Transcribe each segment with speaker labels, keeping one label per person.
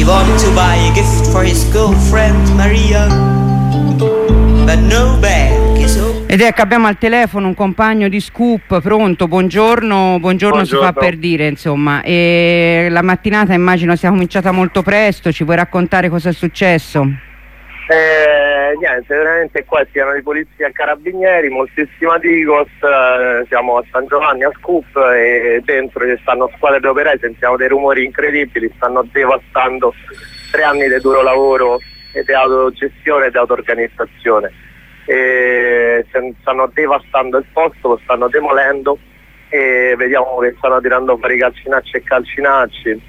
Speaker 1: wanted to buy a gift for his girlfriend Maria, but no bag is open.
Speaker 2: Ed ecco, abbiamo al telefono un compagno di Scoop. Pronto, buongiorno si fa per dire, insomma. E la mattinata immagino sia cominciata molto presto, ci vuoi raccontare cosa è successo?
Speaker 3: Niente, veramente qua siano di polizia e carabinieri, moltissima Digos, siamo a San Giovanni a Scoop e dentro ci stanno squadre di operai, sentiamo dei rumori incredibili, stanno devastando 3 anni di duro lavoro e di autogestione e di auto-organizzazione. Stanno devastando il posto, lo stanno demolendo e vediamo che stanno tirando fuori calcinacci e calcinacci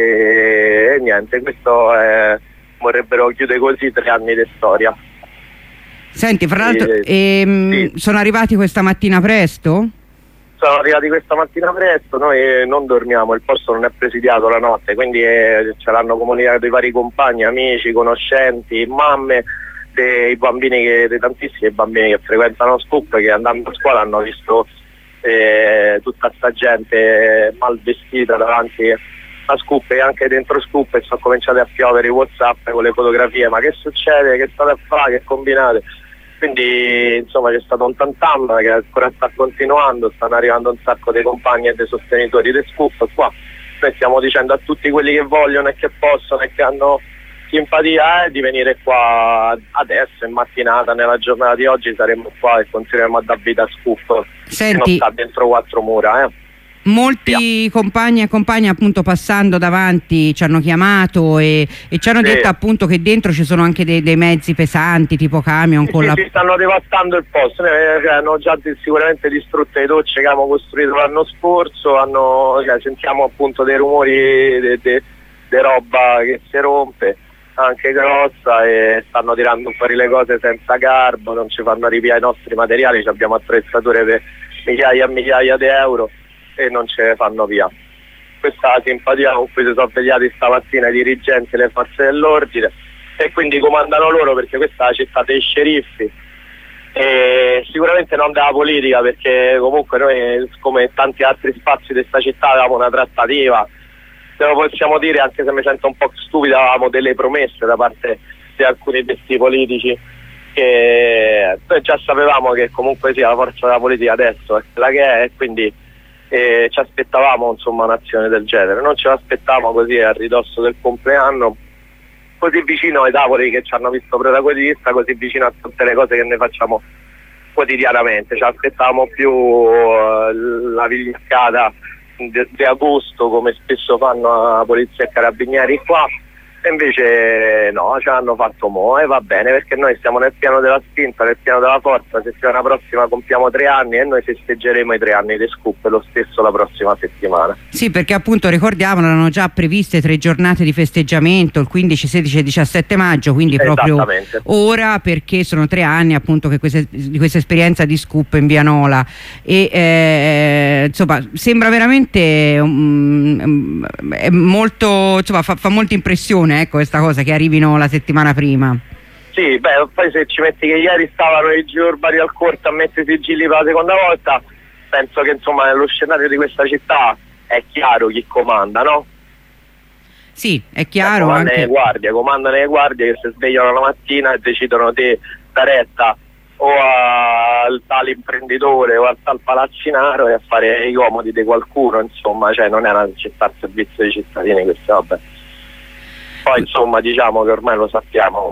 Speaker 3: e niente, questo è... vorrebbero chiudere così 3 anni di storia.
Speaker 2: Senti, fra l'altro,
Speaker 3: sì.
Speaker 2: Sono arrivati questa mattina presto?
Speaker 3: Sono arrivati questa mattina presto, noi non dormiamo, il posto non è presidiato la notte, quindi ce l'hanno comunicato i vari compagni, amici, conoscenti, mamme, dei bambini dei tantissimi bambini che frequentano Scoop, che andando a scuola hanno visto tutta sta gente mal vestita davanti a Scoop e anche dentro Scoop, e sono cominciati a piovere i WhatsApp con le fotografie, ma che succede, che state a fare, che combinate? Quindi insomma c'è stato un tantam che ancora sta continuando, stanno arrivando un sacco di compagni e dei sostenitori di Scoop qua. Noi stiamo dicendo a tutti quelli che vogliono e che possono e che hanno simpatia di venire qua adesso in mattinata, nella giornata di oggi saremo qua e continueremo a dar vita a Scoop.
Speaker 2: Senti,
Speaker 3: non sta dentro 4 mura.
Speaker 2: Molti compagni e compagne appunto passando davanti ci hanno chiamato e ci hanno detto appunto che dentro ci sono anche dei mezzi pesanti tipo camion con
Speaker 3: sì, stanno devastando il posto. Hanno già sicuramente distrutto le docce che abbiamo costruito l'anno scorso, sentiamo appunto dei rumori di roba che si rompe anche grossa e stanno tirando fuori le cose senza garbo, non ci fanno arrivare i nostri materiali, abbiamo attrezzature per migliaia e migliaia di euro e non ce ne fanno via. Questa è la simpatia con cui si sono svegliati stamattina i dirigenti e le forze dell'ordine e quindi comandano loro, perché questa è la città dei sceriffi e sicuramente non della politica, perché comunque noi, come tanti altri spazi di questa città, avevamo una trattativa, se lo possiamo dire, anche se mi sento un po' stupido, avevamo delle promesse da parte di alcuni questi politici che noi già sapevamo che comunque sia la forza della politica adesso è quella che è, e quindi ci aspettavamo insomma un'azione del genere, non ce l'aspettavamo così a ridosso del compleanno, così vicino ai tavoli che ci hanno visto protagonista, così vicino a tutte le cose che ne facciamo quotidianamente. Ci aspettavamo più la vigliaccata di agosto come spesso fanno la polizia e carabinieri qua, e invece no, ce l'hanno fatto mo' e va bene, perché noi stiamo nel piano della spinta, nel piano della forza. Settimana prossima compiamo 3 anni e noi festeggeremo i 3 anni di Scoop lo stesso la prossima settimana.
Speaker 2: Sì, perché appunto ricordiamo erano già previste 3 giornate di festeggiamento, il 15, 16 e 17 maggio, quindi proprio ora, perché sono 3 anni appunto che di questa esperienza di Scoop in Via Nola e insomma sembra veramente è molto, insomma fa molta impressione, ecco, questa cosa che arrivino la settimana prima.
Speaker 3: Sì, beh, poi se ci metti che ieri stavano i giri urbani al corto a mettere i sigilli per la seconda volta, penso che insomma nello scenario di questa città è chiaro chi comanda, no?
Speaker 2: Sì, è chiaro.
Speaker 3: Comandano le guardie che si svegliano la mattina e decidono di dare retta o al tal imprenditore o al tal palazzinaro e a fare i comodi di qualcuno, insomma, cioè non è una città al servizio dei cittadini, queste vabbè. Poi insomma diciamo che ormai lo sappiamo.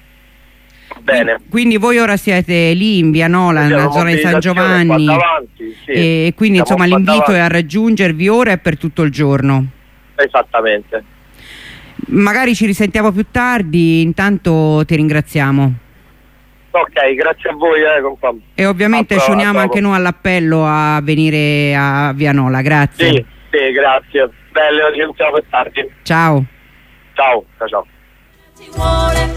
Speaker 3: Bene.
Speaker 2: Quindi voi ora siete lì in Via Nola, nella zona di San Giovanni,
Speaker 3: davanti, sì.
Speaker 2: E quindi insomma l'invito è a raggiungervi ora e per tutto il giorno.
Speaker 3: Esattamente.
Speaker 2: Magari ci risentiamo più tardi, intanto ti ringraziamo.
Speaker 3: Ok, grazie a voi.
Speaker 2: E ovviamente ci uniamo anche noi all'appello a venire a Via Nola, grazie.
Speaker 3: Sì, grazie. Bello, ci sentiamo più tardi.
Speaker 2: Ciao.
Speaker 3: Ciao.